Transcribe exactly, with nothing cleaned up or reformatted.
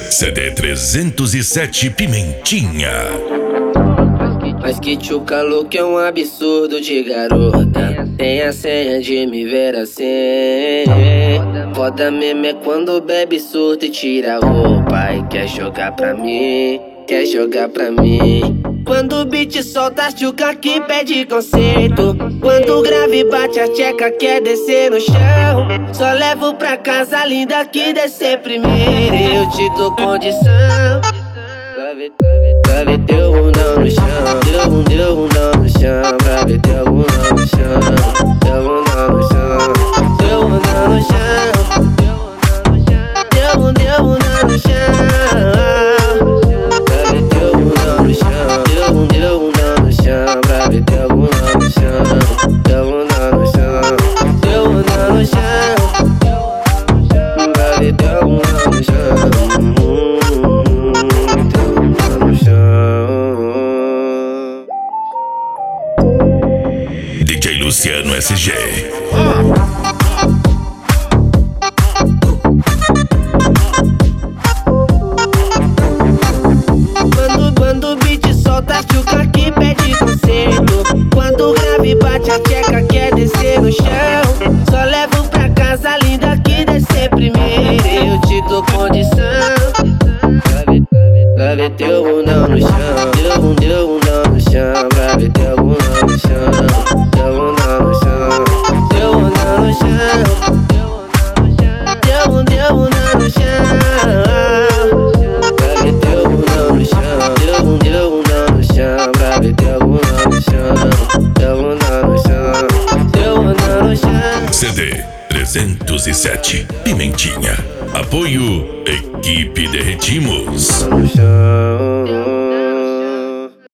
C D trezentos e sete Pimentinha. Mas que tchuca louco é um absurdo de garota. Tem a senha de me ver assim. Foda mesmo é quando bebe, surta e tira a roupa e quer jogar pra mim, quer jogar pra mim. Quando o beat solta a tchuca que pede conceito. Quando o grave bate a tcheca quer descer no chão. Só levo pra casa linda que descer primeiro. Eu te dou condição. Pra ver teu bundão no chão, teu bundão, teu bundão no chão. Pra ver teu bundão no chão, teu bundão no chão, teu bundão no chão, teu bundão, teu bundão no chão. Pra ver teu bundão no chão, teu bundão, teu bundão no chão. Pra ver teu bundão no chão, teu bundão no chão, teu bundão no chão. Pra ver teu bundão no chão. D J Luciano S G. Quando, quando o beat solta a tchuca que pede conceito. Quando o grave bate a tcheca quer descer no chão. Só levo pra casa linda que descer primeiro. Eu te dou condição. Pra ver, pra ver teu bundão no chão, teu bundão, teu bundão no chão. Pra ver teu bundão no chão, teu bundão no chão, teu bundão no chão, teu bundão, teu bundão no chão. Pra ver teu bundão no chão, teu bundão, teu bundão no chão. Pra ver teu bundão no chão, teu bundão no chão, teu bundão no chão. C D trezentos e sete Pimentinha. Apoio Equipe Derretimos. No chão.